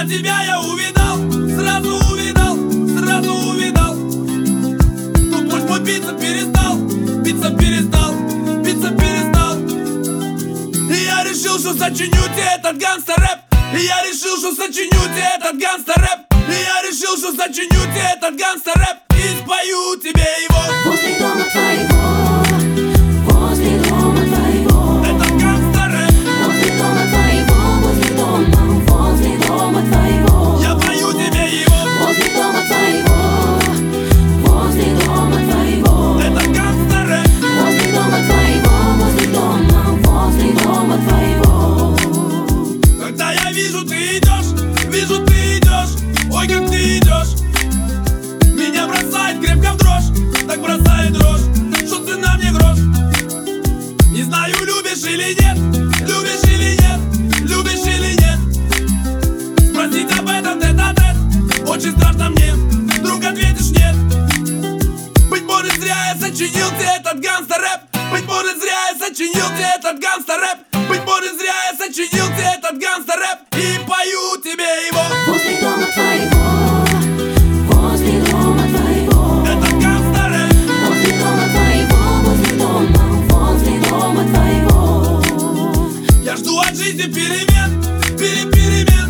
Когда тебя я увидал, сразу увидал, сразу увидал. Ну пусть мой биться перестал, биться перестал, биться перестал. И я решил, что сочиню тебе этот гангстер-рэп. И я решил, что сочиню тебе этот гангстер-рэп. И я решил, что сочиню тебе этот гангстер-рэп. И спою тебе его возле дома твоего, возле дома твоего. Этот гангстер-рэп Возле дома твоего, возле дома твоего. я пою тебе его Возле дома твоего, возле дома твоего. Этот гангстер-рэп Возле дома твоего, возле дома твоего. Когда я вижу, ты идешь, ой, как ты идешь. Меня бросает крепко в дрожь, так бросает дрожь, что цена мне грош. Не знаю, любишь или нет, любишь или нет, любишь или нет. Спросить об этом тет-а-тет, очень страшно мне, вдруг ответишь нет. Быть может, зря я сочинил тебе этот гангстер-рэп. Быть может, зря я сочинил тебе этот гангстер-рэп. Быть может, зря я сочинил тебе этот гангстер-рэп. И пою тебе его Возле дома твоего, возле дома твоего. этот гангстер-рэп. Возле дома твоего, возле дома твоего. Я жду от жизни перемен, перемен.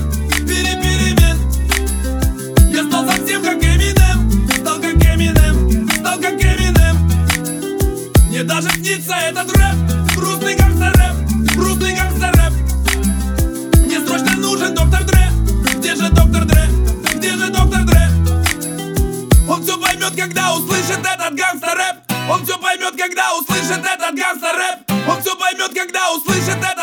Я стал совсем как Эминем, стал как Эминем, стал как Эминем. Мне даже снится этот рэп, грустный гангстер-рэп, грустный гангстер-рэп. Мне срочно нужен доктор Дре. Где же доктор Дре? Где же доктор Дре? Он все поймет, когда услышит этот гангстер-рэп. Он все поймет, когда услышит этот гангстер-рэп. Он все поймет, когда услышит этот